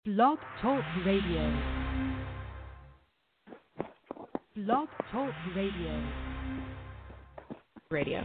Blog Talk Radio. Blog Talk Radio. Radio.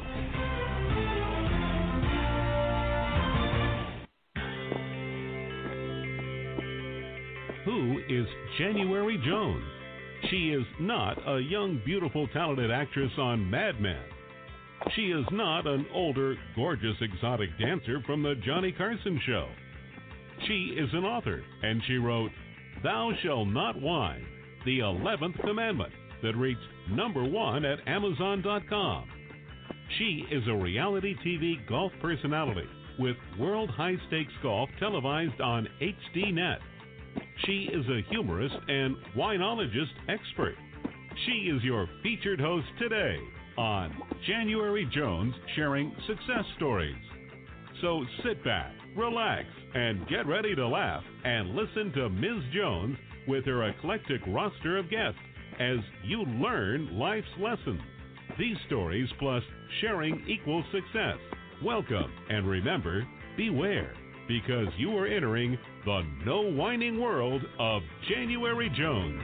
Who is January Jones? She is not a young, beautiful, talented actress on Mad Men. She is not an older, gorgeous, exotic dancer from the Johnny Carson show. She is an author, and she wrote Thou Shalt Not Whine, the 11th Commandment, that reached #1 at Amazon.com. She is a reality TV golf personality with World High Stakes Golf televised on HDNet. She is a humorist and winologist expert. She is your featured host today on January Jones Sharing Success Stories. So sit back, relax, and get ready to laugh and listen to Ms. Jones with her eclectic roster of guests as you learn life's lessons. These stories plus sharing equals success. Welcome, and remember, beware, because you are entering the no whining world of January Jones.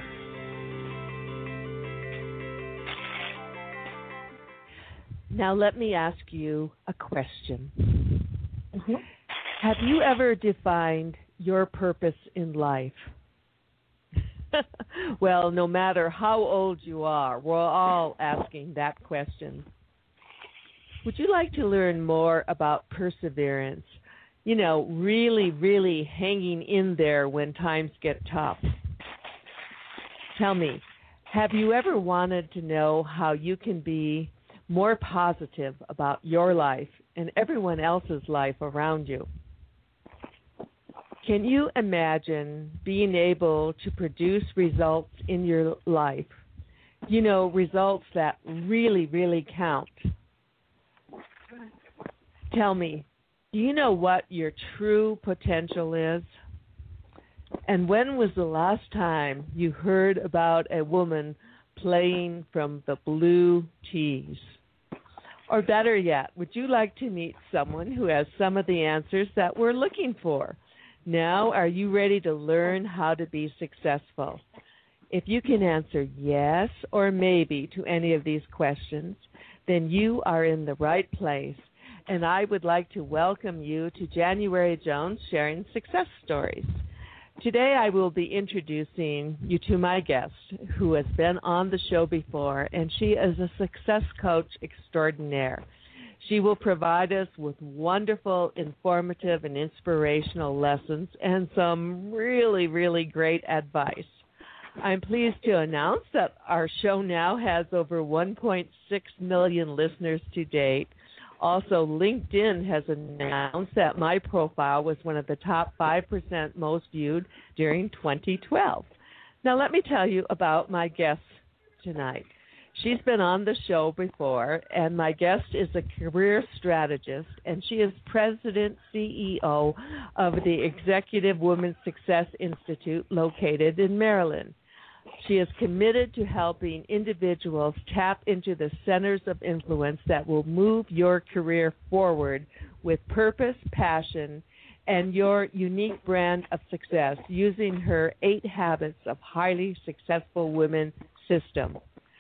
Now let me ask you a question. Have you ever defined your purpose in life? Well, no matter how old you are, we're all asking that question. Would you like to learn more about perseverance? You know, really hanging in there when times get tough. Tell me, have you ever wanted to know how you can be more positive about your life and everyone else's life around you? Can you imagine being able to produce results in your life? You know, results that really count. Tell me, do you know what your true potential is? And when was the last time you heard about a woman playing from the Blue Tees? Or better yet, would you like to meet someone who has some of the answers that we're looking for? Now, are you ready to learn how to be successful? If you can answer yes or maybe to any of these questions, then you are in the right place. And I would like to welcome you to January Jones Sharing Success Stories. Today I will be introducing you to my guest who has been on the show before, and she is a success coach extraordinaire. She will provide us with wonderful, informative, and inspirational lessons and some really great advice. I'm pleased to announce that our show now has over 1.6 million listeners to date. Also, LinkedIn has announced that my profile was one of the top 5% most viewed during 2012. Now, let me tell you about my guest tonight. She's been on the show before, and my guest is a career strategist, and she is president CEO of the Executive Women's Success Institute located in Maryland. She is committed to helping individuals tap into the centers of influence that will move your career forward with purpose, passion, and your unique brand of success using her 8 Habits of Highly Successful Women system.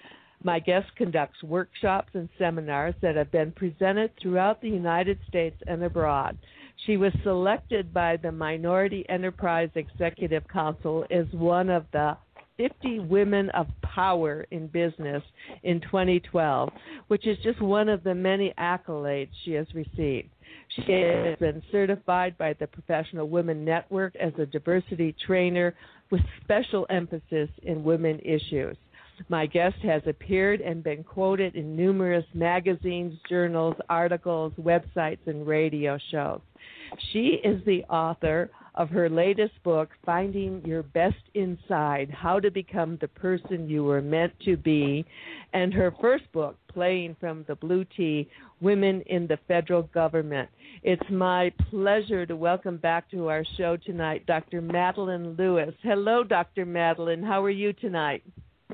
My guest conducts workshops and seminars that have been presented throughout the United States and abroad. She was selected by the Minority Enterprise Executive Council as one of the 50 Women of Power in Business in 2012, which is just one of the many accolades she has received. She has been certified by the Professional Women Network as a diversity trainer with special emphasis in women issues. My guest has appeared and been quoted in numerous magazines, journals, articles, websites, and radio shows. She is the author of her latest book, Finding Your Best Inside, How to Become the Person You Were Meant to Be, and her first book, Playing from the Blue Tee, Women in the Federal Government. It's my pleasure to welcome back to our show tonight Dr. Madeline Lewis. Hello, Dr. Madeline. How are you tonight?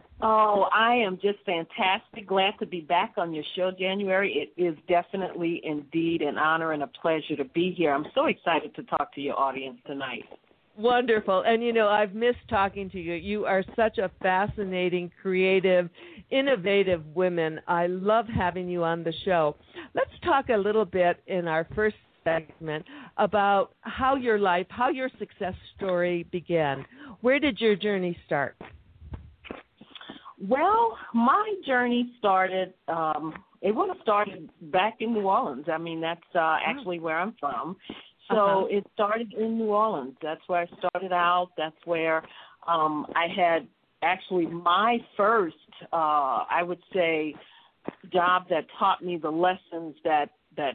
Oh, I am just fantastic. Glad to be back on your show, January. It is definitely indeed an honor and a pleasure to be here. I'm so excited to talk to your audience tonight. Wonderful. And, I've missed talking to you. You are such a fascinating, creative, innovative woman. I love having you on the show. Let's talk a little bit in our first segment about how your success story began. Where did your journey start? Well, my journey started, it would have started back in New Orleans. I mean, that's actually where I'm from. So it started in New Orleans. That's where I started out. That's where I had actually my first, I would say, job that taught me the lessons that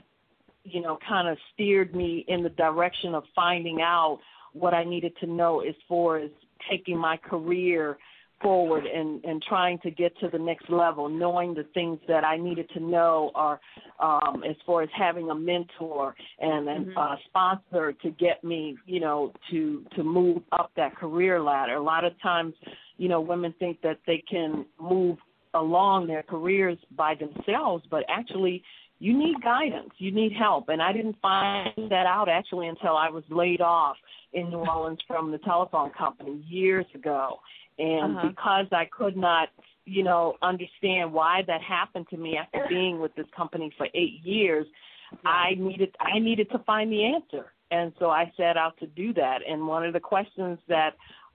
kind of steered me in the direction of finding out what I needed to know as far as taking my career forward and trying to get to the next level, knowing the things that I needed to know, or as far as having a mentor and a sponsor to get me, to move up that career ladder. A lot of times, women think that they can move along their careers by themselves, but actually you need guidance, you need help. And I didn't find that out actually until I was laid off in New Orleans from the telephone company years ago. And because I could not, understand why that happened to me after being with this company for 8 years, I needed to find the answer. And so I set out to do that. And one of the questions that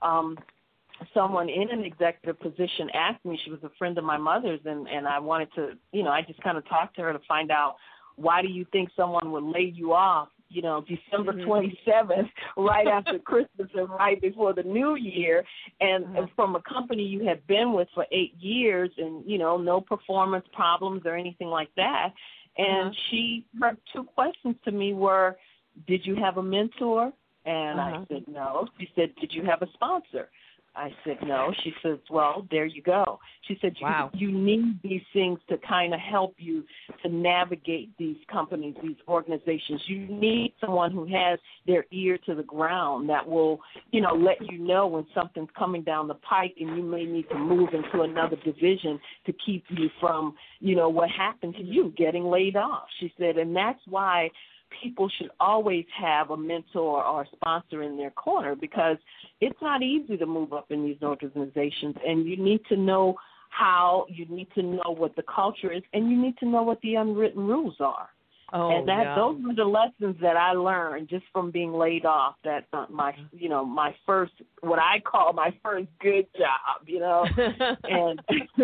someone in an executive position asked me, she was a friend of my mother's, and I wanted to, I just kind of talked to her to find out, why do you think someone would lay you off, December 27th, right after Christmas and right before the New Year, and from a company you had been with for 8 years and, no performance problems or anything like that. And her two questions to me were, did you have a mentor? And I said, no. She said, did you have a sponsor? I said, no. She says, well, there you go. She said, you need these things to kind of help you to navigate these companies, these organizations. You need someone who has their ear to the ground that will, let you know when something's coming down the pike and you may need to move into another division to keep you from, what happened to you, getting laid off. She said, and that's why people should always have a mentor or a sponsor in their corner, because it's not easy to move up in these organizations, and you need to know how, you need to know what the culture is, and you need to know what the unwritten rules are. Those were the lessons that I learned just from being laid off. That my first, what I call my first good job, and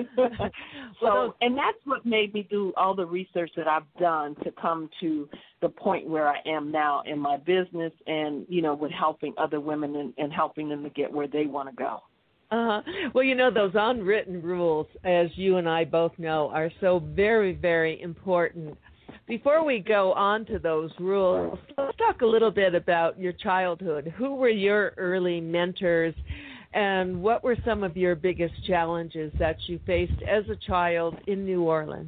and that's what made me do all the research that I've done to come to the point where I am now in my business, and with helping other women and helping them to get where they want to go. Well, those unwritten rules, as you and I both know, are so very, very important. Before we go on to those rules, let's talk a little bit about your childhood. Who were your early mentors, and what were some of your biggest challenges that you faced as a child in New Orleans?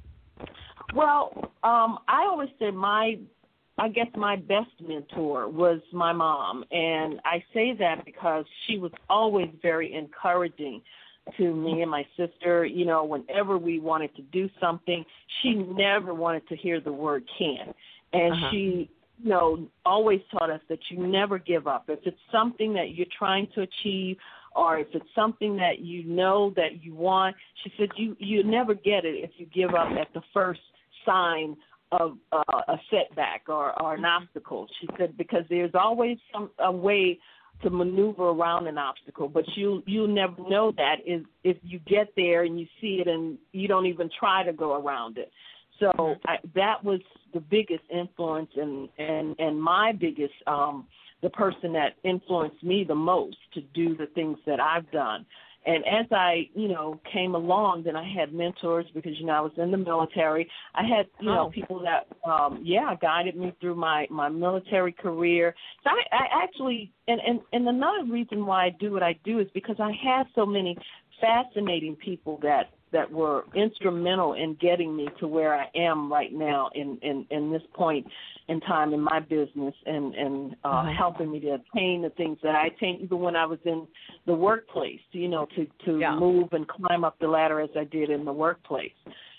Well, I always say my best mentor was my mom, and I say that because she was always very encouraging to me and my sister. Whenever we wanted to do something, she never wanted to hear the word can. And she, always taught us that you never give up. If it's something that you're trying to achieve, or if it's something that that you want, she said, you never get it if you give up at the first sign of a setback or an obstacle. She said, because there's always a way to maneuver around an obstacle, but you'll never know that if you get there and you see it and you don't even try to go around it. So that was the biggest influence and my biggest, the person that influenced me the most to do the things that I've done. And as I, came along, then I had mentors because, I was in the military. I had, people that, guided me through my military career. So I actually, and another reason why I do what I do is because I had so many fascinating people that were instrumental in getting me to where I am right now in this point in time in my business and helping me to attain the things that I attained even when I was in the workplace, to move and climb up the ladder as I did in the workplace.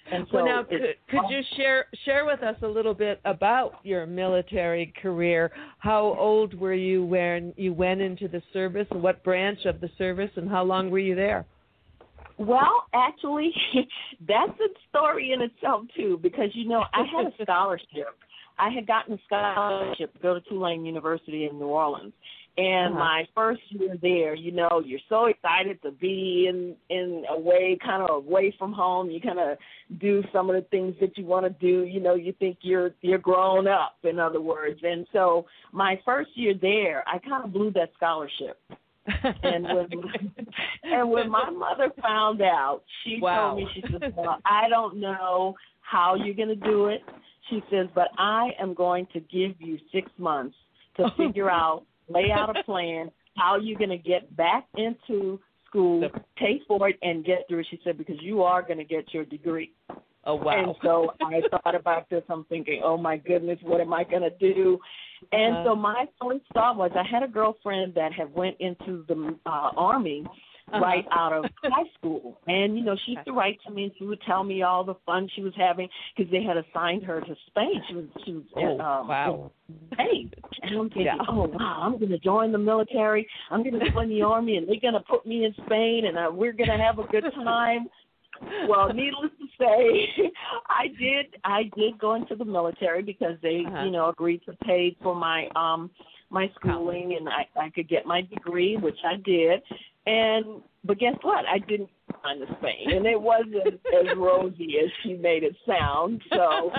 And so well, now, could you share with us a little bit about your military career? How old were you when you went into the service, and what branch of the service, and how long were you there? Well, actually, that's a story in itself, too, because, I had a scholarship. I had gotten a scholarship to go to Tulane University in New Orleans. And my first year there, you're so excited to be in a way, kind of away from home. You kind of do some of the things that you want to do. You think you're grown up, in other words. And so my first year there, I kind of blew that scholarship. And when my mother found out, she told me, she said, well, I don't know how you're going to do it. She says, but I am going to give you 6 months to figure out, lay out a plan, how you're going to get back into school, pay for it, and get through it. She said, because you are going to get your degree. Oh, wow. And so I thought about this. I'm thinking, oh, my goodness, what am I going to do? And so my first thought was I had a girlfriend that had went into the Army right out of high school. And, she used to write to me, and she would tell me all the fun she was having because they had assigned her to Spain. She was wow. Spain. And I'm thinking, oh, wow, I'm going to join the military. I'm going to join the Army, and they're going to put me in Spain, and we're going to have a good time. Well, needless to say, I did go into the military because they, agreed to pay for my my schooling, and I could get my degree, which I did. But guess what? I didn't find the Spain, and it wasn't as rosy as she made it sound. So,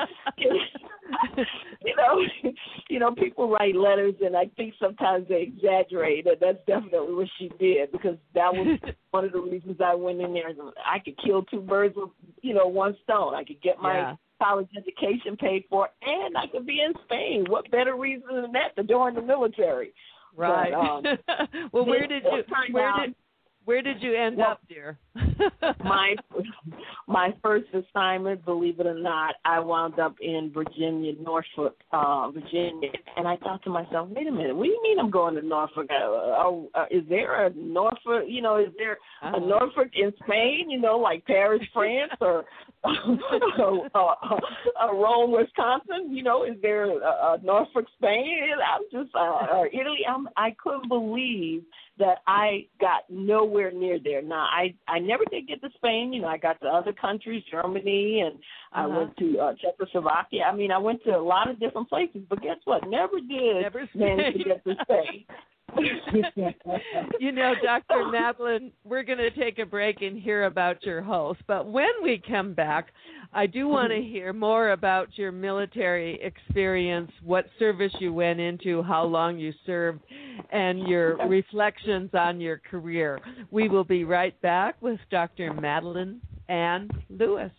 people write letters, and I think sometimes they exaggerate. And that's definitely what she did, because that was one of the reasons I went in there. I could kill two birds with, one stone. I could get my college education paid for, and I could be in Spain. What better reason than that to join the military? Right. But, well, where did you end up, dear? my first assignment, believe it or not, I wound up in Virginia, Norfolk, Virginia, and I thought to myself, wait a minute, what do you mean I'm going to Norfolk? Is there a Norfolk? Is there a Norfolk in Spain? Like Paris, France, or Rome, Wisconsin? Is there a Norfolk, Spain? I'm just Italy. I couldn't believe that I got nowhere near there. Now, I never did get to Spain. I got to other countries, Germany, and I went to Czechoslovakia. I mean, I went to a lot of different places, but guess what? Never did manage to get to Spain. Dr. Madeline, we're going to take a break and hear about your host. But when we come back, I do want to hear more about your military experience, what service you went into, how long you served, and your reflections on your career. We will be right back with Dr. Madeline Ann Lewis.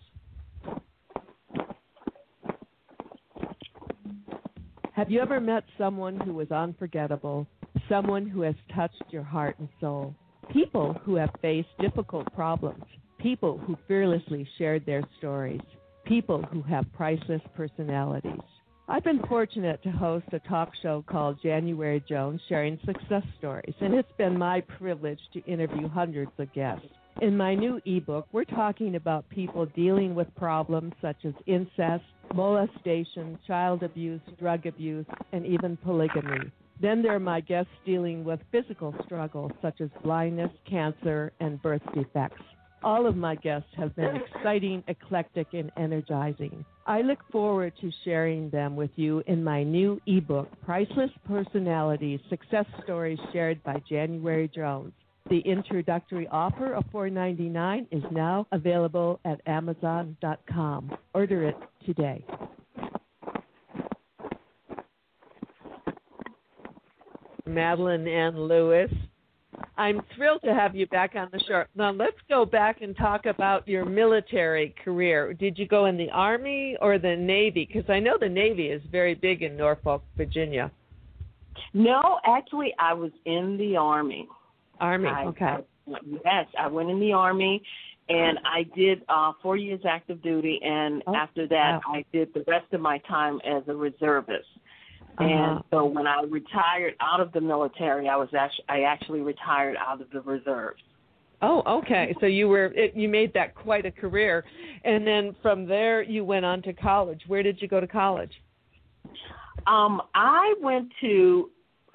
Have you ever met someone who was unforgettable? Someone who has touched your heart and soul? People who have faced difficult problems. People who fearlessly shared their stories. People who have priceless personalities. I've been fortunate to host a talk show called January Jones Sharing Success Stories, and it's been my privilege to interview hundreds of guests. In my new ebook, we're talking about people dealing with problems such as incest, molestation, child abuse, drug abuse, and even polygamy. Then there are my guests dealing with physical struggles such as blindness, cancer, and birth defects. All of my guests have been exciting, eclectic, and energizing. I look forward to sharing them with you in my new ebook, Priceless Personalities, Success Stories Shared by January Jones. The introductory offer of $4.99 is now available at Amazon.com. Order it today. Madeline Ann Lewis, I'm thrilled to have you back on the show. Now, let's go back and talk about your military career. Did you go in the Army or the Navy? Because I know the Navy is very big in Norfolk, Virginia. No, actually, I was in the Army. Okay. Yes, I went in the Army, and I did 4 years active duty, and after that, I did the rest of my time as a reservist. And so when I retired out of the military, I actually retired out of the reserves. Oh, okay. So you made that quite a career, and then from there you went on to college. Where did you go to college? I went to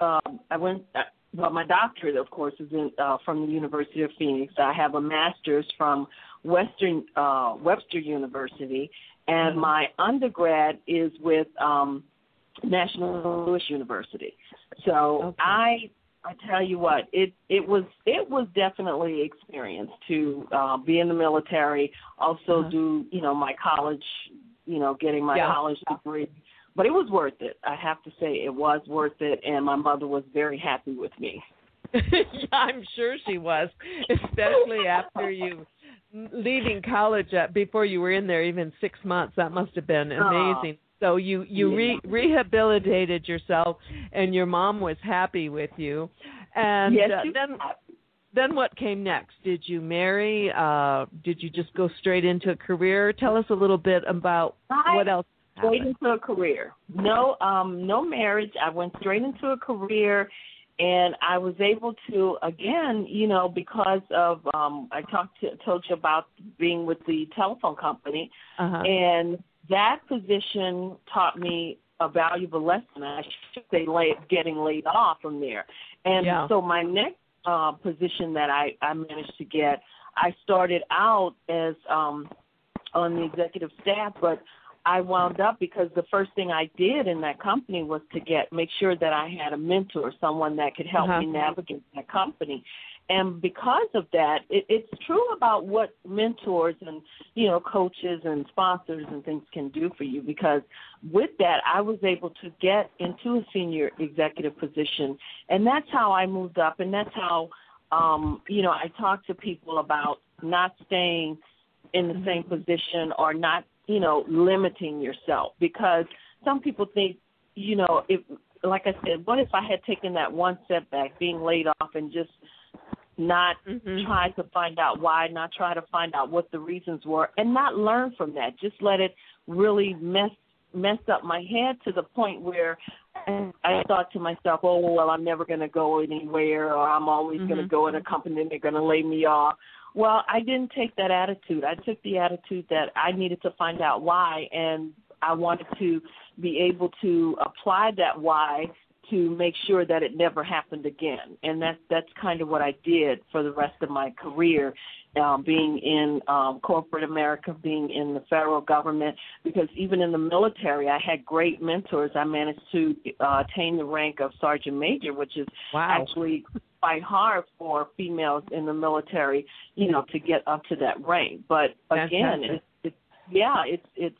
well, my doctorate, of course, is from the University of Phoenix. I have a master's from Webster University, and my undergrad is with National Louis University. So I tell you what, it was definitely experience to be in the military, also do my college, getting my college degree. But it was worth it. I have to say it was worth it, and my mother was very happy with me. Yeah, I'm sure she was, especially after you leaving college before you were in there even 6 months. That must have been amazing. So you rehabilitated yourself, and your mom was happy with you. And yes, then what came next? Did you marry? Did you just go straight into a career? Tell us a little bit about what else. Straight into a career. No marriage. I went straight into a career, and I was able to, again, because of I told you about being with the telephone company, and that position taught me a valuable lesson. I should say, getting laid off from there. And so my next position that I managed to get, I started out as on the executive staff, but I wound up because the first thing I did in that company was to make sure that I had a mentor, someone that could help me navigate that company. And because of that, it's true about what mentors and, coaches and sponsors and things can do for you, because with that, I was able to get into a senior executive position. And that's how I moved up. And that's how, I talk to people about not staying in the same position or not, limiting yourself, because some people think, if, like I said, what if I had taken that one setback, being laid off, and just not try to find out why, not try to find out what the reasons were, and not learn from that, just let it really mess up my head to the point where I thought to myself, oh, well, I'm never going to go anywhere, or I'm always going to go in a company and they're going to lay me off. Well, I didn't take that attitude. I took the attitude that I needed to find out why, and I wanted to be able to apply that why to make sure that it never happened again. And that's kind of what I did for the rest of my career, being in corporate America, being in the federal government, because even in the military, I had great mentors. I managed to attain the rank of Sergeant Major, which is actually quite hard for females in the military, to get up to that rank. But again, it's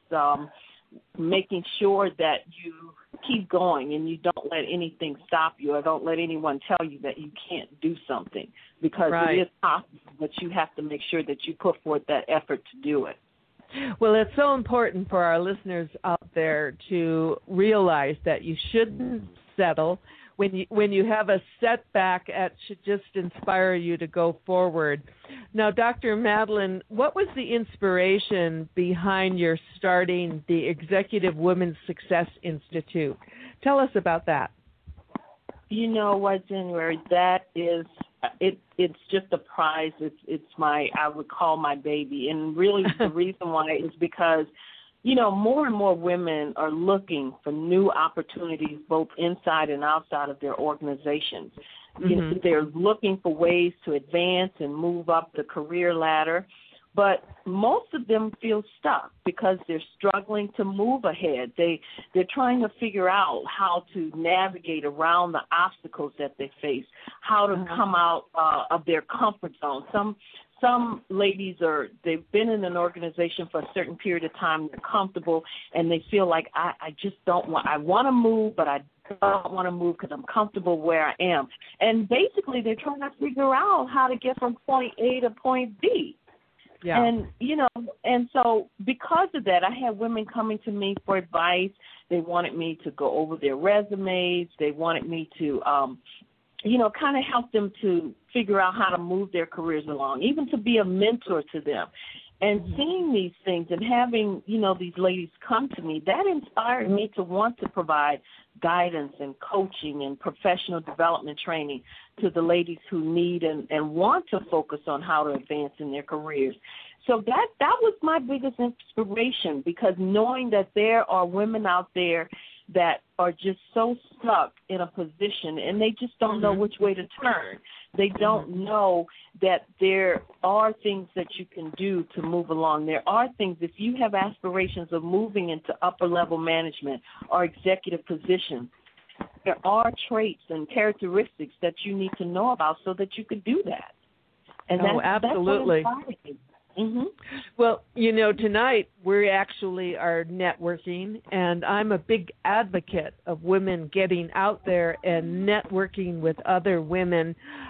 making sure that you keep going and you don't let anything stop you, or don't let anyone tell you that you can't do something, because it is possible, but you have to make sure that you put forth that effort to do it. Well, it's so important for our listeners out there to realize that you shouldn't settle. When you have a setback, it should just inspire you to go forward. Now, Dr. Madeline, what was the inspiration behind your starting the Executive Women's Success Institute? Tell us about that. You know what, January, that is, it's just a prize. It's I would call my baby. And really the reason why is because, more and more women are looking for new opportunities both inside and outside of their organizations. They're looking for ways to advance and move up the career ladder, but most of them feel stuck because they're struggling to move ahead. They're trying to figure out how to navigate around the obstacles that they face, how to come out of their comfort zone. Some ladies they've been in an organization for a certain period of time, they're comfortable, and they feel like I want to move, but I don't want to move because I'm comfortable where I am. And basically they're trying to figure out how to get from point A to point B. Yeah. And, and so because of that, I had women coming to me for advice. They wanted me to go over their resumes. They wanted me to, kind of help them to figure out how to move their careers along, even to be a mentor to them. And seeing these things and having, these ladies come to me, that inspired me to want to provide guidance and coaching and professional development training to the ladies who need and want to focus on how to advance in their careers. So that was my biggest inspiration, because knowing that there are women out there that are just so stuck in a position and they just don't know which way to turn. They don't know that there are things that you can do to move along. There are things, if you have aspirations of moving into upper-level management or executive positions, there are traits and characteristics that you need to know about so that you could do that. And absolutely. That's what inspired me. Mm-hmm. Well, tonight we actually are networking, and I'm a big advocate of women getting out there and networking with other women.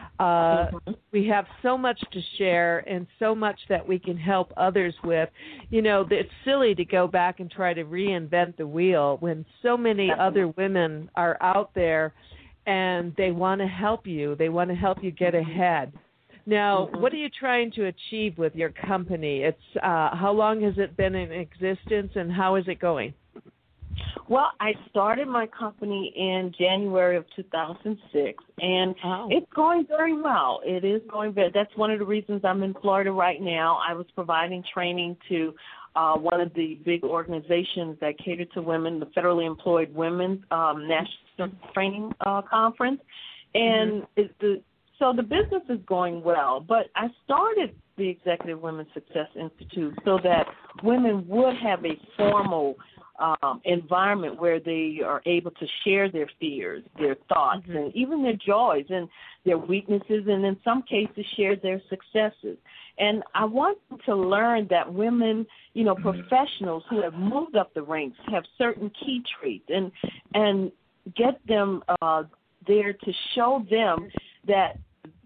We have so much to share and so much that we can help others with. It's silly to go back and try to reinvent the wheel when so many other women are out there and they want to help you. They want to help you get ahead. Now, what are you trying to achieve with your company? It's how long has it been in existence, and how is it going? Well, I started my company in January of 2006, and it's going very well. It is going very. That's one of the reasons I'm in Florida right now. I was providing training to one of the big organizations that cater to women, the Federally Employed Women's National Training Conference, and So the business is going well, but I started the Executive Women's Success Institute so that women would have a formal environment where they are able to share their fears, their thoughts, and even their joys and their weaknesses, and in some cases share their successes. And I want them to learn that women, professionals who have moved up the ranks have certain key traits, and get them there to show them that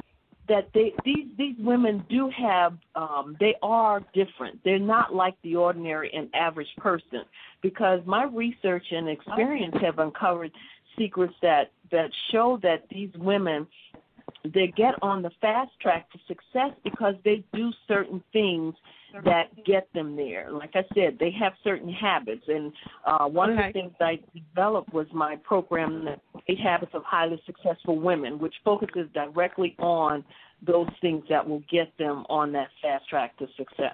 these women do have, they are different. They're not like the ordinary and average person, because my research and experience have uncovered secrets that show that these women, they get on the fast track to success because they do certain things that get them there. Like I said, they have certain habits, and one of the things I developed was my program, the 8 Habits of Highly Successful Women, which focuses directly on those things that will get them on that fast track to success.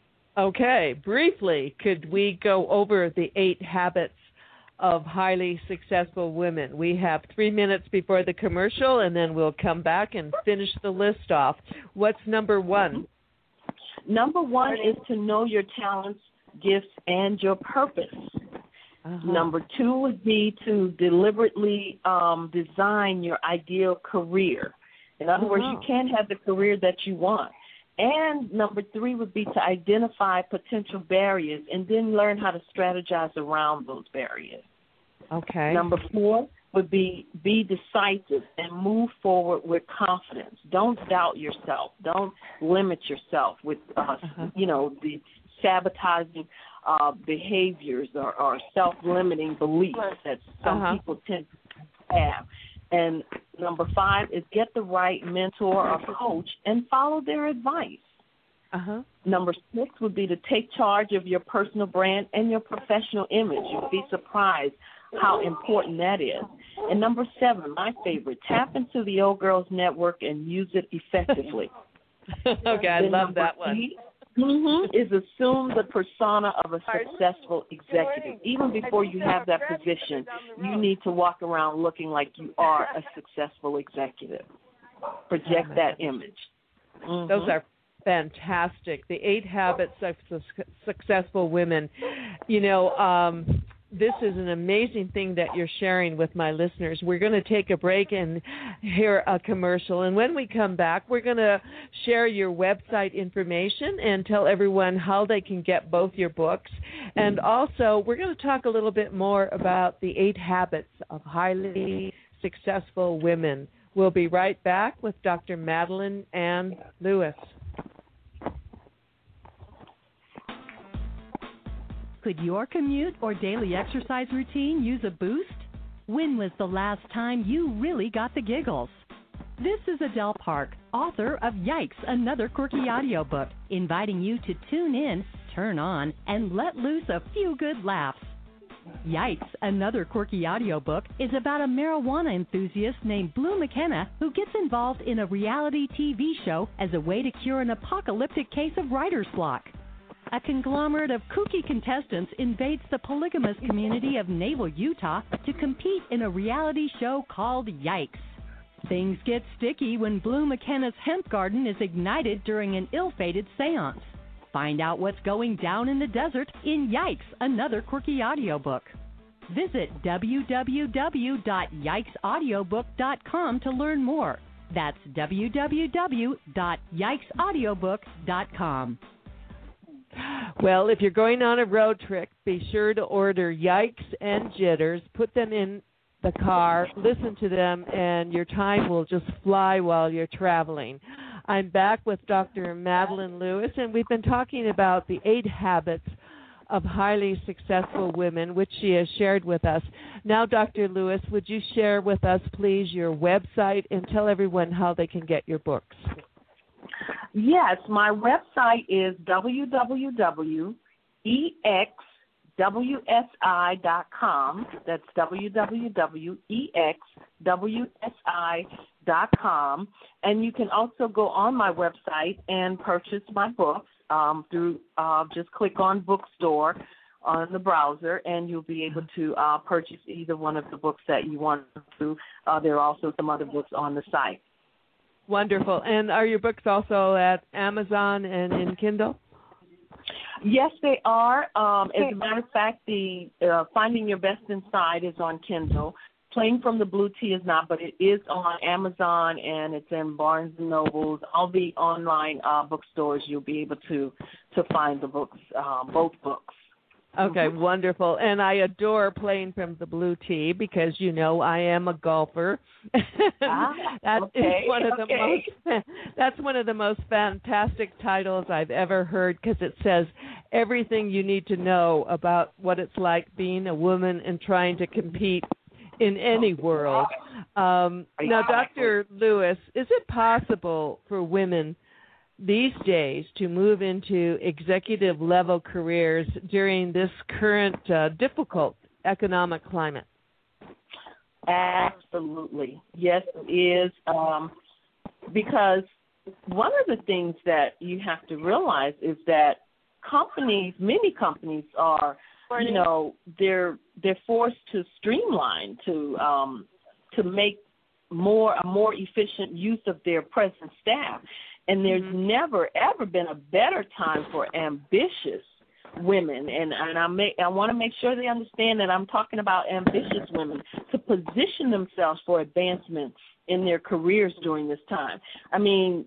Okay, briefly, could we go over the 8 habits of highly successful women? We have 3 minutes before the commercial, and then we'll come back and finish the list off. What's number 1? Number 1 is to know your talents, gifts, and your purpose. Number 2 would be to deliberately design your ideal career. In other words, you can have the career that you want. And number 3 would be to identify potential barriers and then learn how to strategize around those barriers. Okay. Number 4 would be decisive and move forward with confidence. Don't doubt yourself. Don't limit yourself with, the sabotaging behaviors or self-limiting beliefs that some people tend to have. And number 5 is get the right mentor or coach and follow their advice. Number 6 would be to take charge of your personal brand and your professional image. You'd be surprised how important that is. And number 7, my favorite, tap into the Old Girls Network and use it effectively. Okay, I love that one. Is assume the persona of a successful executive. Even before you have that position, you need to walk around looking like you are a successful executive. Project that image. Those are fantastic. The 8 habits of successful women. This is an amazing thing that you're sharing with my listeners. We're going to take a break and hear a commercial. And when we come back, we're going to share your website information and tell everyone how they can get both your books. And also, we're going to talk a little bit more about the 8 habits of highly successful women. We'll be right back with Dr. Madeline Ann Lewis. Could your commute or daily exercise routine use a boost? When was the last time you really got the giggles? This is Adele Park, author of Yikes, Another Quirky Audiobook, inviting you to tune in, turn on, and let loose a few good laughs. Yikes, Another Quirky Audiobook is about a marijuana enthusiast named Blue McKenna who gets involved in a reality TV show as a way to cure an apocalyptic case of writer's block. A conglomerate of kooky contestants invades the polygamous community of Naval, Utah to compete in a reality show called Yikes. Things get sticky when Blue McKenna's hemp garden is ignited during an ill-fated seance. Find out what's going down in the desert in Yikes, Another Quirky Audiobook. Visit www.yikesaudiobook.com to learn more. That's www.yikesaudiobook.com. Well, if you're going on a road trip, be sure to order Yikes and Jitters, put them in the car, listen to them, and your time will just fly while you're traveling. I'm back with Dr. Madeline Lewis, and we've been talking about the 8 habits of highly successful women, which she has shared with us. Now, Dr. Lewis, would you share with us, please, your website and tell everyone how they can get your books? Yes, my website is www.exwsi.com. That's www.exwsi.com. And you can also go on my website and purchase my books through just click on bookstore on the browser, and you'll be able to purchase either one of the books that you want to. There are also some other books on the site. Wonderful. And are your books also at Amazon and in Kindle? Yes, they are. As a matter of fact, the Finding Your Best Inside is on Kindle. Playing from the Blue Tea is not, but it is on Amazon, and it's in Barnes & Nobles. All the online bookstores, you'll be able to find the books, both books. Okay, wonderful. And I adore Playing from the Blue Tea because, you know, I am a golfer. That's one of the most fantastic titles I've ever heard because it says everything you need to know about what it's like being a woman and trying to compete in any world. Now, Dr. Lewis, is it possible for women these days to move into executive level careers during this current difficult economic climate? Absolutely. Yes, it is. Because one of the things that you have to realize is that many companies are, you know, they're forced to streamline to make a more efficient use of their present staff. And there's never, ever been a better time for ambitious women. And I want to make sure they understand that I'm talking about ambitious women to position themselves for advancement in their careers during this time. I mean,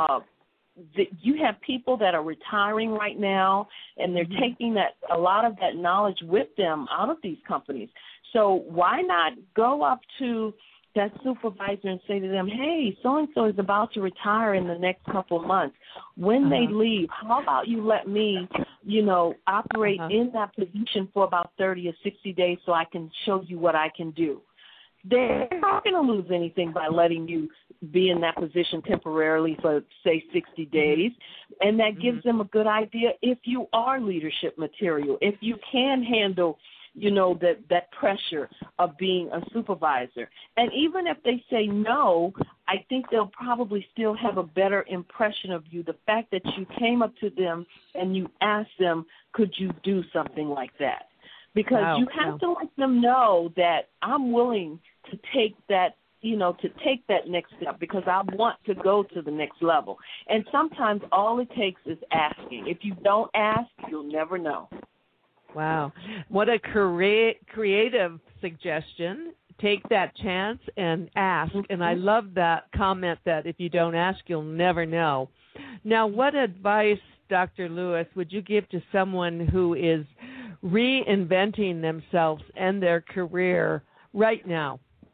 you have people that are retiring right now, and they're taking a lot of that knowledge with them out of these companies. So why not go up to that supervisor and say to them, hey, so-and-so is about to retire in the next couple of months. When they leave, how about you let me, you know, operate in that position for about 30 or 60 days so I can show you what I can do. They're not going to lose anything by letting you be in that position temporarily for, say, 60 days. And that gives them a good idea if you are leadership material, if you can handle, you know, that pressure of being a supervisor. And even if they say no, I think they'll probably still have a better impression of you. The fact that you came up to them and you asked them, could you do something like that? Because you have to let them know that I'm willing to take that, you know, to take that next step because I want to go to the next level. And sometimes all it takes is asking. If you don't ask, you'll never know. Wow. What a creative suggestion. Take that chance and ask. And I love that comment that if you don't ask, you'll never know. Now, what advice, Dr. Lewis, would you give to someone who is reinventing themselves and their career right now?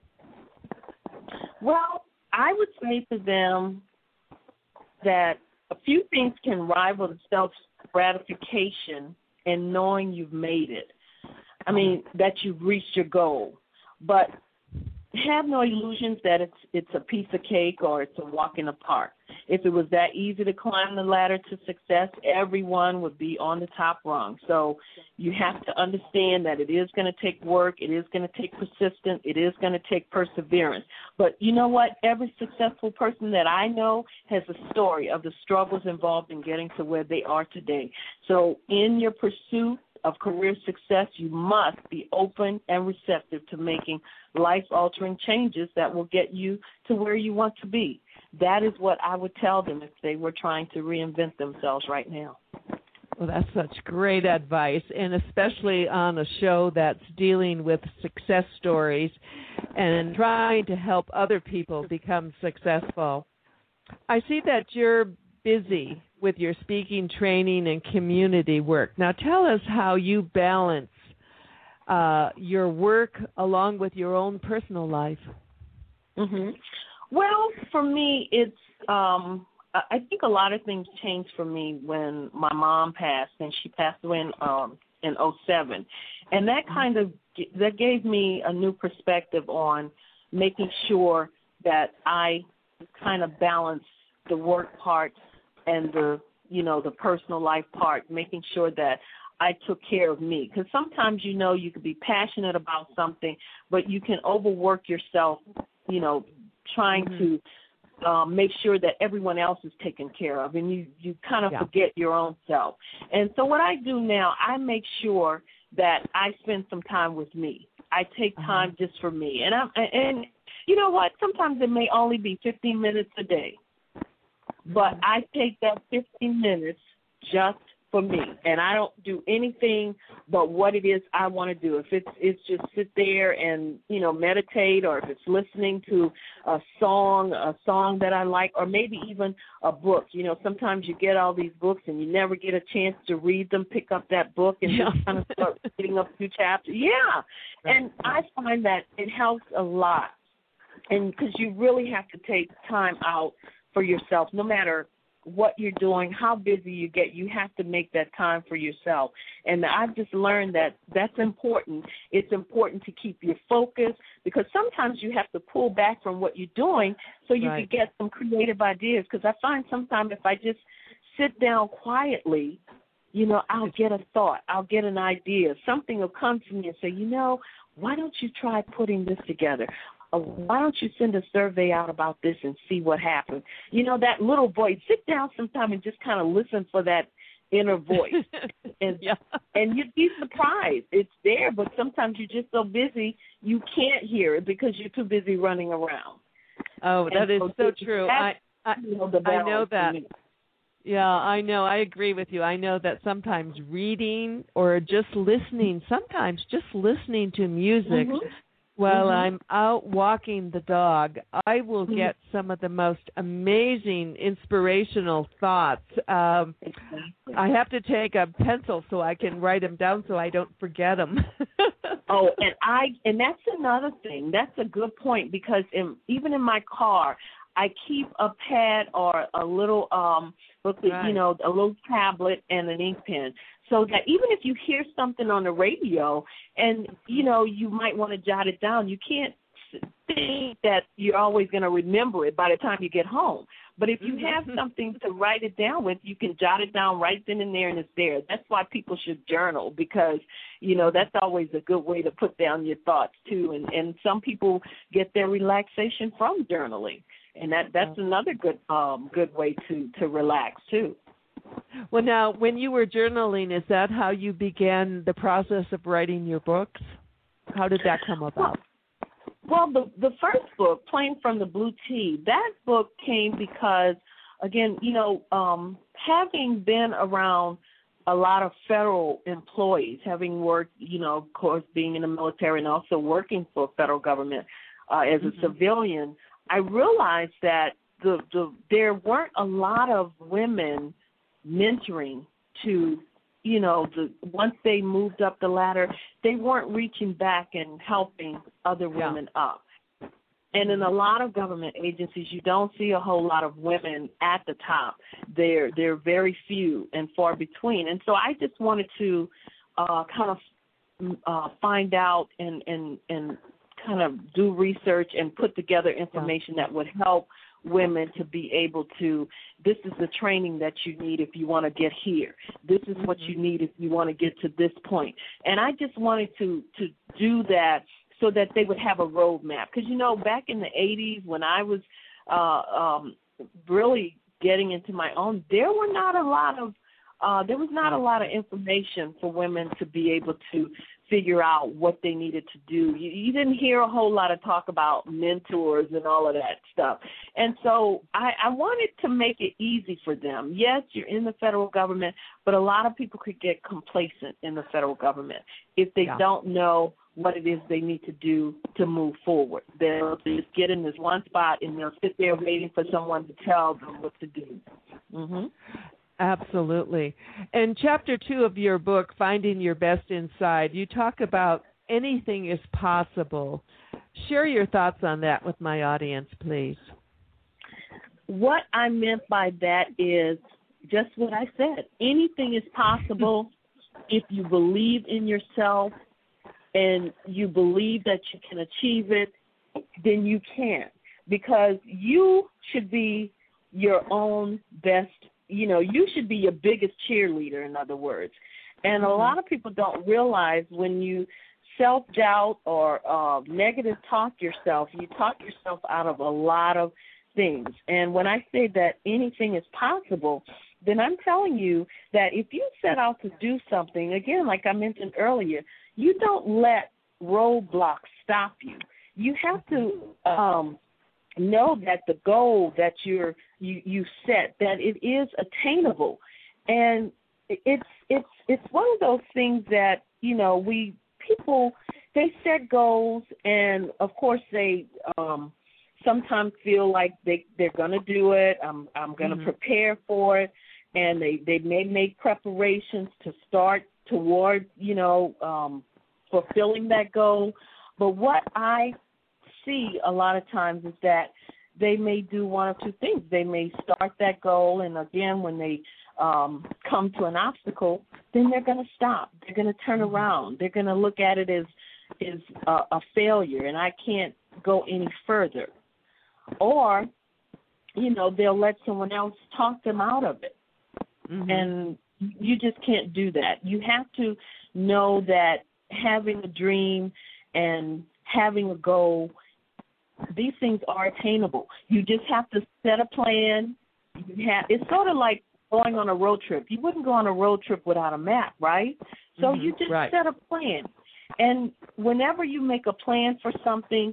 Well, I would say to them that a few things can rival the self-gratification in knowing you've made it. I mean, that you've reached your goal. But have no illusions that it's a piece of cake or it's a walk in the park. If it was that easy to climb the ladder to success, everyone would be on the top rung. So you have to understand that it is going to take work, it is going to take persistence, it is going to take perseverance. But you know what? Every successful person that I know has a story of the struggles involved in getting to where they are today. So in your pursuit of career success, you must be open and receptive to making life-altering changes that will get you to where you want to be. That is what I would tell them if they were trying to reinvent themselves right now. Well, that's such great advice, and especially on a show that's dealing with success stories and trying to help other people become successful. I see that you're busy with your speaking, training, and community work. Now tell us how you balance your work along with your own personal life. Mm-hmm. Well, for me, it's I think a lot of things changed for me when my mom passed, and she passed away in 2007. And that kind of that gave me a new perspective on making sure that I kind of balance the work part and the personal life part, making sure that I took care of me. Because sometimes, you could be passionate about something, but you can overwork yourself, trying to make sure that everyone else is taken care of, and you kind of forget your own self. And so what I do now, I make sure that I spend some time with me. I take time just for me. And you know what? Sometimes it may only be 15 minutes a day. But I take that 15 minutes just for me, and I don't do anything but what it is I want to do. If it's just sit there and, meditate, or if it's listening to a song that I like, or maybe even a book. Sometimes you get all these books and you never get a chance to read them. Pick up that book and just kind of start reading a few chapters. Yeah, and I find that it helps a lot, and because you really have to take time out for yourself, no matter what you're doing, how busy you get, you have to make that time for yourself. And I've just learned that that's important. It's important to keep your focus, because sometimes you have to pull back from what you're doing so you can get some creative ideas. Because I find sometimes if I just sit down quietly, I'll get a thought, I'll get an idea. Something will come to me and say, why don't you try putting this together? Why don't you send a survey out about this and see what happens? That little voice, sit down sometime and just kind of listen for that inner voice. And you'd be surprised. It's there, but sometimes you're just so busy you can't hear it because you're too busy running around. Oh, that is so true. I know that. Yeah, I know. I agree with you. I know that sometimes reading or just listening, sometimes just listening to music while I'm out walking the dog, I will get some of the most amazing inspirational thoughts. I have to take a pencil so I can write them down so I don't forget them. And that's another thing. That's a good point, because even in my car, I keep a pad or a little booklet, a little tablet and an ink pen, so that even if you hear something on the radio and, you might want to jot it down, you can't think that you're always going to remember it by the time you get home. But if you have something to write it down with, you can jot it down right then and there, and it's there. That's why people should journal, because, that's always a good way to put down your thoughts, too. And some people get their relaxation from journaling. And that's another good way to relax, too. Well, now, when you were journaling, is that how you began the process of writing your books? How did that come about? Well, the first book, Plain from the Blue Tea, that book came because, again, having been around a lot of federal employees, having worked, of course, being in the military and also working for federal government as a civilian, I realized that there weren't a lot of women mentoring to, once they moved up the ladder, they weren't reaching back and helping other women up. And in a lot of government agencies, you don't see a whole lot of women at the top. They're very few and far between. And so I just wanted to kind of find out and kind of do research and put together information that would help women to be able to, this is the training that you need if you want to get here. This is what you need if you want to get to this point. And I just wanted to do that so that they would have a roadmap. Because, you know, back in the 80s when I was really getting into my own, there was not a lot of information for women to be able to figure out what they needed to do. You didn't hear a whole lot of talk about mentors and all of that stuff. And so I wanted to make it easy for them. Yes, you're in the federal government, but a lot of people could get complacent in the federal government if they don't know what it is they need to do to move forward. They'll just get in this one spot and they'll sit there waiting for someone to tell them what to do. Mm-hmm. Absolutely. In Chapter 2 of your book, Finding Your Best Inside, you talk about anything is possible. Share your thoughts on that with my audience, please. What I meant by that is just what I said. Anything is possible if you believe in yourself and you believe that you can achieve it, then you can. Because you should be your own best. You know, you should be your biggest cheerleader, in other words. And a lot of people don't realize when you self-doubt or negative talk yourself, you talk yourself out of a lot of things. And when I say that anything is possible, then I'm telling you that if you set out to do something, again, like I mentioned earlier, you don't let roadblocks stop you. You have to know that the goal that you set, that it is attainable. And it's one of those things that, you know, people they set goals, and of course they sometimes feel like they're going to do it. I'm going to prepare for it, and they may make preparations to start toward, you know, fulfilling that goal. But what I see a lot of times is that they may do one of two things. They may start that goal, and again, when they come to an obstacle, then they're going to stop. They're going to turn around. They're going to look at it as a failure, and I can't go any further. Or, you know, they'll let someone else talk them out of it. And you just can't do that. You have to know that having a dream and having a goal, these things are attainable. You just have to set a plan. It's sort of like going on a road trip. You wouldn't go on a road trip without a map, right? So you just set a plan. And whenever you make a plan for something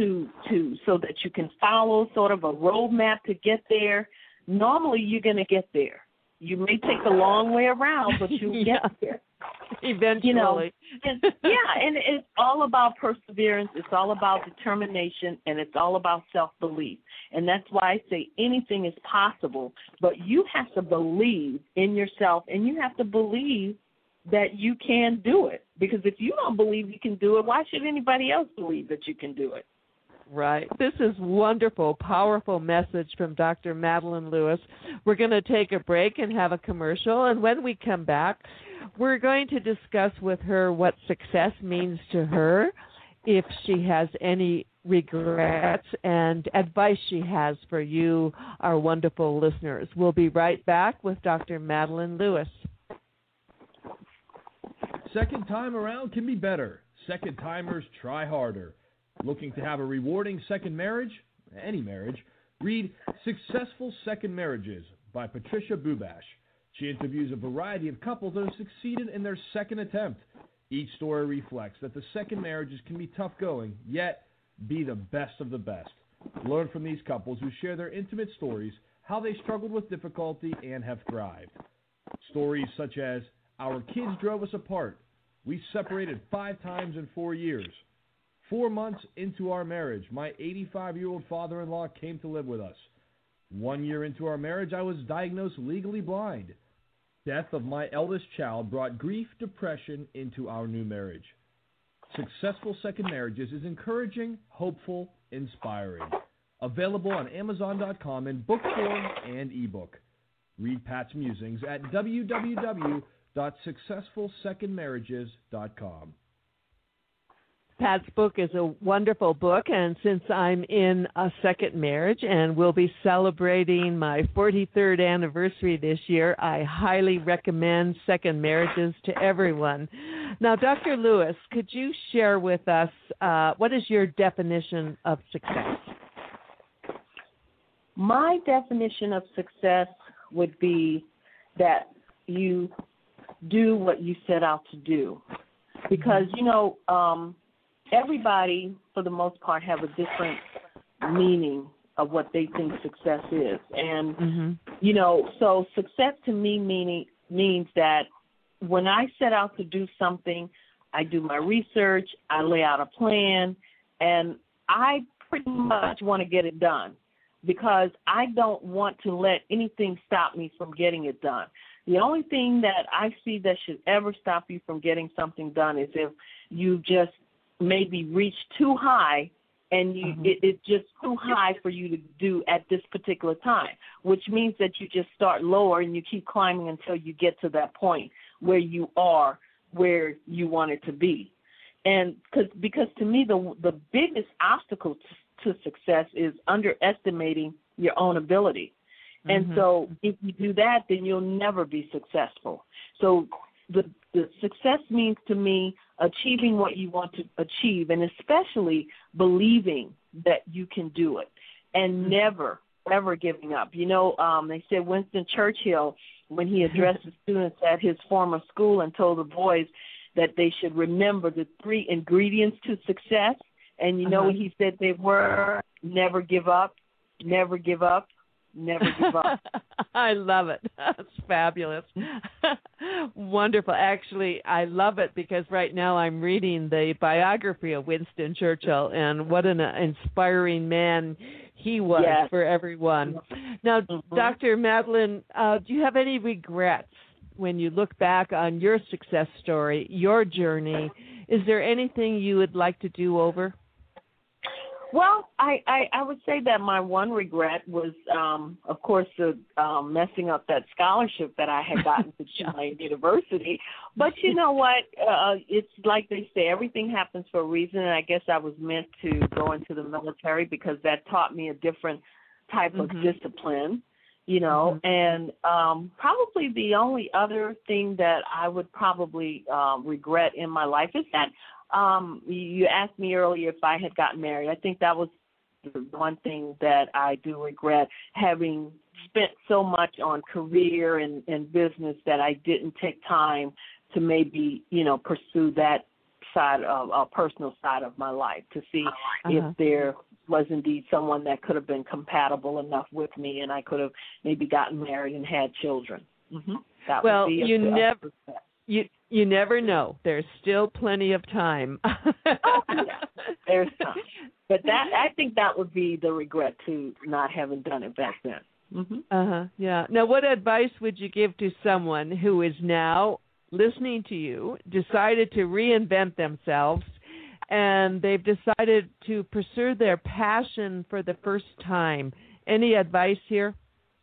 so that you can follow sort of a roadmap to get there, normally you're going to get there. You may take the long way around, but you'll get there. Eventually. You know, and it's all about perseverance. It's all about determination, and it's all about self-belief. And that's why I say anything is possible, but you have to believe in yourself, and you have to believe that you can do it. Because if you don't believe you can do it, why should anybody else believe that you can do it? Right. This is wonderful, powerful message from Dr. Madeline Lewis. We're going to take a break and have a commercial, and when we come back, we're going to discuss with her what success means to her, if she has any regrets, and advice she has for you, our wonderful listeners. We'll be right back with Dr. Madeline Lewis. Second time around can be better. Second timers try harder. Looking to have a rewarding second marriage? Any marriage? Read Successful Second Marriages by Patricia Bubash. She interviews a variety of couples that have succeeded in their second attempt. Each story reflects that the second marriages can be tough going, yet be the best of the best. Learn from these couples who share their intimate stories, how they struggled with difficulty and have thrived. Stories such as, our kids drove us apart. We separated 5 times in 4 years. 4 months into our marriage, my 85-year-old father-in-law came to live with us. 1 year into our marriage, I was diagnosed legally blind. Death of my eldest child brought grief, depression into our new marriage. Successful Second Marriages is encouraging, hopeful, inspiring. Available on Amazon.com in book form and ebook. Read Pat's musings at www.successfulsecondmarriages.com. Pat's book is a wonderful book, and since I'm in a second marriage and will be celebrating my 43rd anniversary this year, I highly recommend Second Marriages to everyone. Now, Dr. Lewis, could you share with us what is your definition of success? My definition of success would be that you do what you set out to do. Because, everybody, for the most part, have a different meaning of what they think success is. And, so success to me means that when I set out to do something, I do my research, I lay out a plan, and I pretty much want to get it done because I don't want to let anything stop me from getting it done. The only thing that I see that should ever stop you from getting something done is if you just maybe reach too high and it's just too high for you to do at this particular time, which means that you just start lower and you keep climbing until you get to that point where you are where you want it to be. And because to me, the biggest obstacle to success is underestimating your own ability. And so if you do that, then you'll never be successful. So the success means to me achieving what you want to achieve, and especially believing that you can do it and never, ever giving up. They said Winston Churchill, when he addressed the students at his former school and told the boys that they should remember the 3 ingredients to success, and what he said they were: never give up, never give up, never give up. I love it. That's fabulous. Wonderful. Actually, I love it because right now I'm reading the biography of Winston Churchill, and what an inspiring man he was for everyone. Now, Dr. Madeline, do you have any regrets when you look back on your success story, your journey? Is there anything you would like to do over? Well, I would say that my one regret was, of course, messing up that scholarship that I had gotten to Tulane University. But you know what? It's like they say, everything happens for a reason, and I guess I was meant to go into the military because that taught me a different type of discipline, And probably the only other thing that I would probably regret in my life is that you asked me earlier if I had gotten married. I think that was the one thing that I do regret, having spent so much on career and business that I didn't take time to maybe, pursue that side of a personal side of my life to see if there was indeed someone that could have been compatible enough with me and I could have maybe gotten married and had children. That well, would be you never know. There's still plenty of time. There's time. But I think that would be the regret to not having done it back then. Yeah. Now, what advice would you give to someone who is now listening to you, decided to reinvent themselves, and they've decided to pursue their passion for the first time? Any advice here?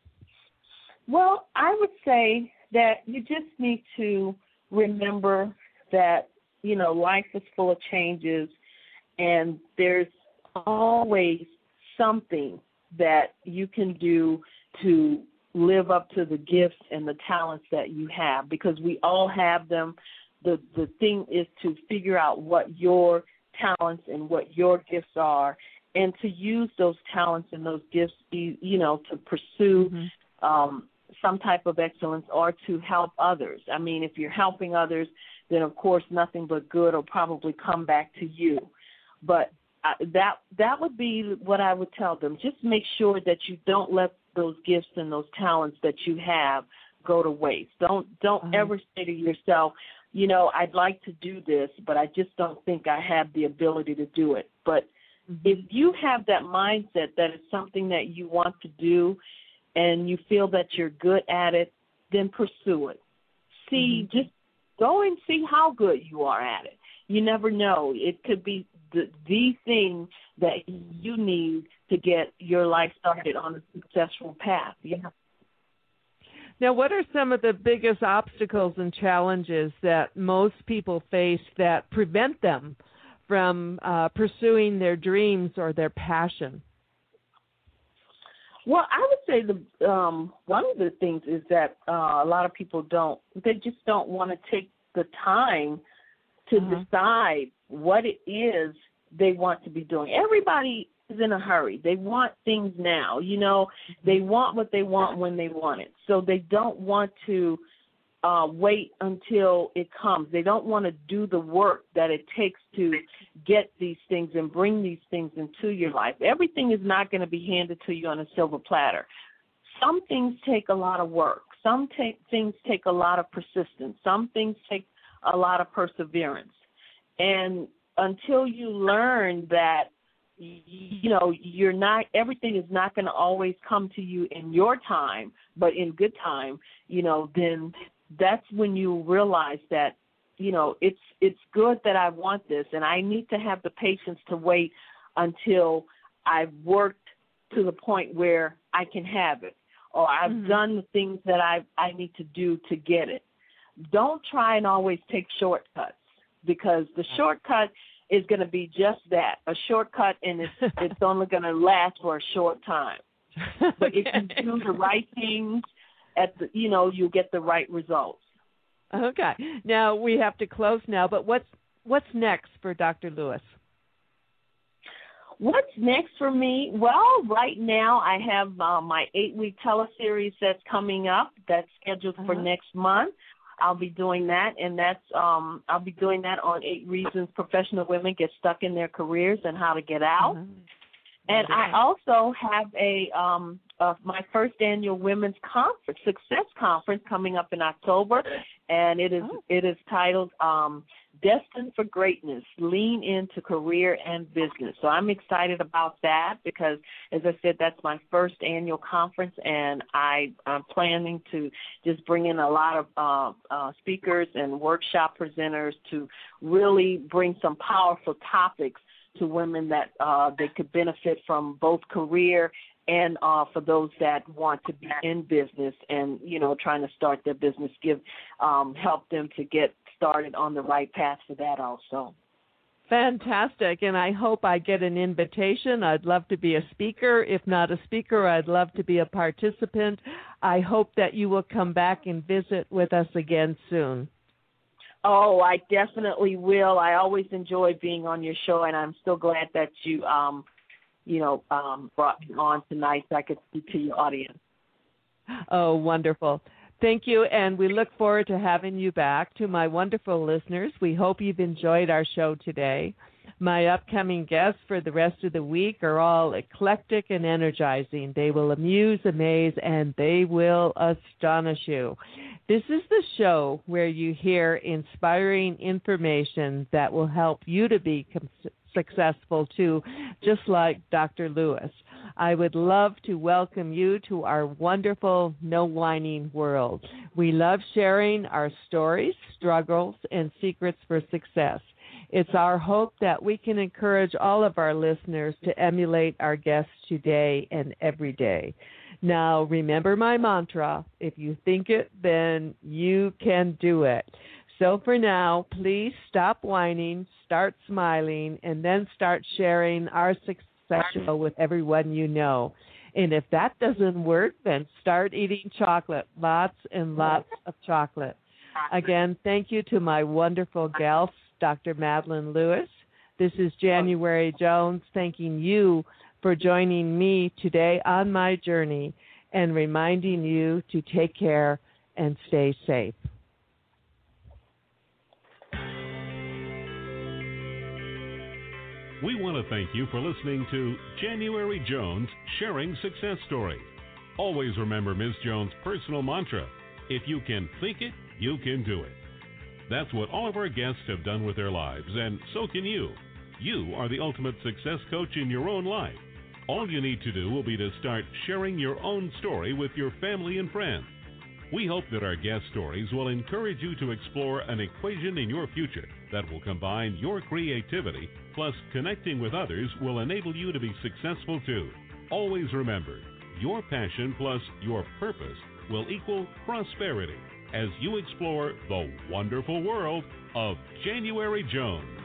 Well, I would say that you just need to remember that, life is full of changes, and there's always something that you can do to live up to the gifts and the talents that you have, because we all have them. The thing is to figure out what your talents and what your gifts are, and to use those talents and those gifts, to pursue some type of excellence or to help others. I mean, if you're helping others, then of course nothing but good will probably come back to you. But that would be what I would tell them. Just make sure that you don't let those gifts and those talents that you have go to waste. Don't ever say to yourself, I'd like to do this, but I just don't think I have the ability to do it. But if you have that mindset that it's something that you want to do and you feel that you're good at it, then pursue it. Just go and see how good you are at it. You never know. It could be the thing that you need to get your life started on a successful path. Yeah. Now, what are some of the biggest obstacles and challenges that most people face that prevent them from pursuing their dreams or their passion? Well, I would say one of the things is that a lot of people just don't want to take the time to decide what it is they want to be doing. Everybody is in a hurry. They want things now. They want what they want when they want it. So they don't want to wait until it comes. They don't want to do the work that it takes to get these things and bring these things into your life. Everything is not going to be handed to you on a silver platter. Some things take a lot of work. Some things take a lot of persistence. Some things take a lot of perseverance. And until you learn that, everything is not going to always come to you in your time, but in good time, then that's when you realize that, it's good that I want this, and I need to have the patience to wait until I've worked to the point where I can have it, or I've done the things that I need to do to get it. Don't try and always take shortcuts, because the shortcut is going to be just that, a shortcut, and it's only going to last for a short time. But if you do the right things, you'll get the right results. Okay. Now we have to close now, but what's next for Dr. Lewis? What's next for me? Well, right now I have my 8-week teleseries that's coming up. That's scheduled for next month. I'll be doing that, and I'll be doing that on 8 reasons professional women get stuck in their careers and how to get out. And I also have my first annual women's conference, success conference, coming up in October, and it is titled Destined for Greatness, Lean Into Career and Business. So I'm excited about that because, as I said, that's my first annual conference, and I'm planning to just bring in a lot of speakers and workshop presenters to really bring some powerful topics to women that they could benefit from, both career and for those that want to be in business and, trying to start their business, help them to get started on the right path for that also. Fantastic, and I hope I get an invitation. I'd love to be a speaker. If not a speaker, I'd love to be a participant. I hope that you will come back and visit with us again soon. Oh, I definitely will. I always enjoy being on your show, and I'm so glad that you, brought me on tonight so I could speak to your audience. Oh, wonderful. Thank you, and we look forward to having you back. To my wonderful listeners, we hope you've enjoyed our show today. My upcoming guests for the rest of the week are all eclectic and energizing. They will amuse, amaze, and they will astonish you. This is the show where you hear inspiring information that will help you to be successful too, just like Dr. Lewis. I would love to welcome you to our wonderful No Whining world. We love sharing our stories, struggles, and secrets for success. It's our hope that we can encourage all of our listeners to emulate our guests today and every day. Now, remember my mantra, if you think it, then you can do it. So for now, please stop whining, start smiling, and then start sharing our success with everyone you know. And if that doesn't work, then start eating chocolate, lots and lots of chocolate. Again, thank you to my wonderful guest, Dr. Madeline Lewis. This is January Jones thanking you for joining me today on my journey and reminding you to take care and stay safe. We want to thank you for listening to January Jones Sharing Success Stories. Always remember Ms. Jones' personal mantra, if you can think it, you can do it. That's what all of our guests have done with their lives, and so can you. You are the ultimate success coach in your own life. All you need to do will be to start sharing your own story with your family and friends. We hope that our guest stories will encourage you to explore an equation in your future that will combine your creativity plus connecting with others will enable you to be successful too. Always remember, your passion plus your purpose will equal prosperity as you explore the wonderful world of January Jones.